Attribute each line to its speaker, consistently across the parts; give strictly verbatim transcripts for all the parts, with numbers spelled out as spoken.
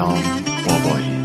Speaker 1: بهرام بابایی.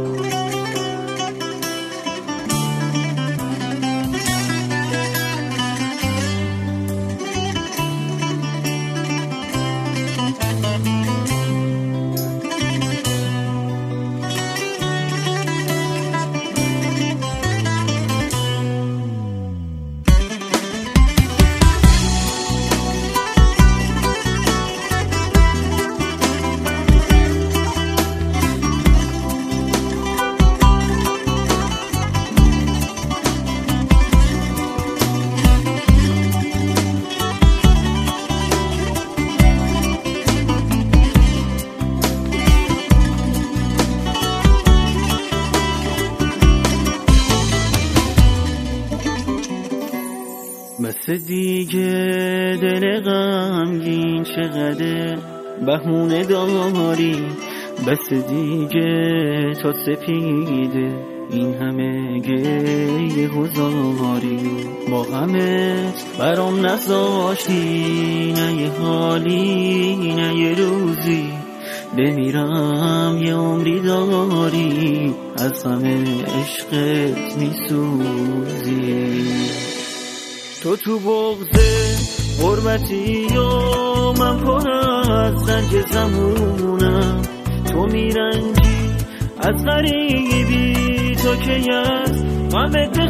Speaker 2: بس دیگه دل غمگین چقدر بهونه داری، بس دیگه تا سپیده این همه گریه گذاری. با غمت برام نذاشتی نه یه حالی نه یه روزی، بمیرم یه عمری داری از همه عشقت میسوزی. تو تو بغضه غربتی و من پر از رنج زمونم، تو میرنجی از غریبی تو که از غمت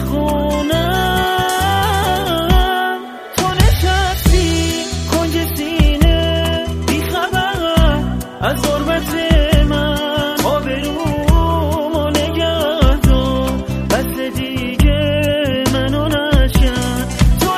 Speaker 2: بخونم. تو نشستی کنج سینه بی خبر از غربت من، آبرومو نگه دار بس دیگه منو نشن.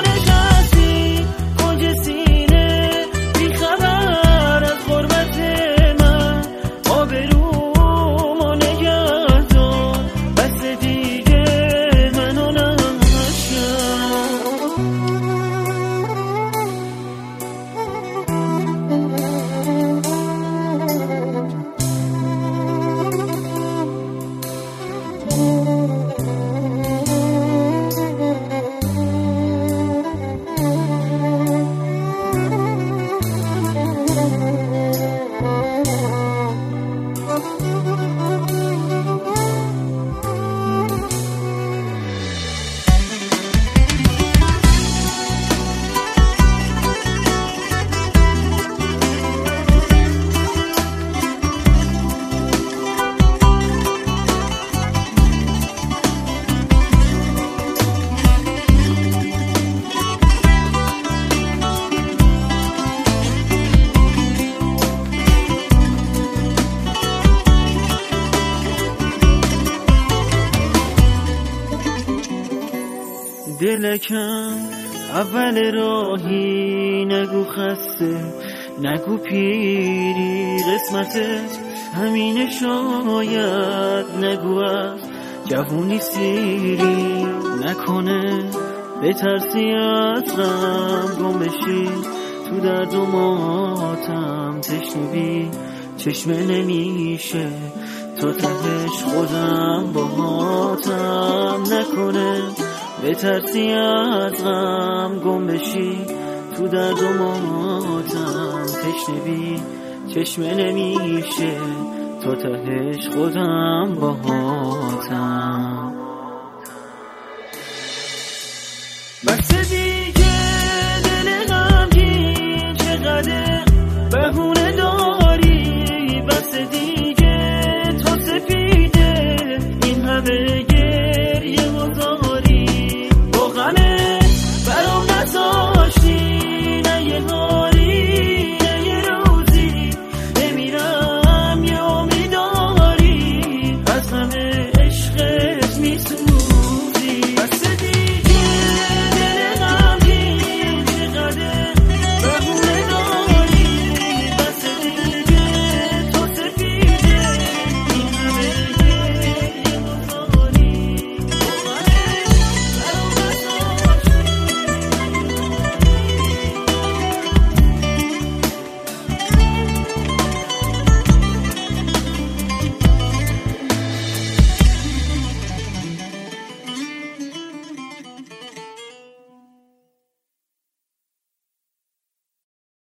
Speaker 2: دلکم اول راهی نگو خسته نگو پیری، قسمتت همینه شاید نگو از جوونی سیری. نکنه بترسی از غم گم بشی تو درد و ماتم، تشنگی چشمه نمیشه تا تهش خودم باهاتم. نکنه بترسی از غم گم بشی تو درد و ماتم، تشنگی چشمه نمیشه تا تهش خودم باهاتم. بس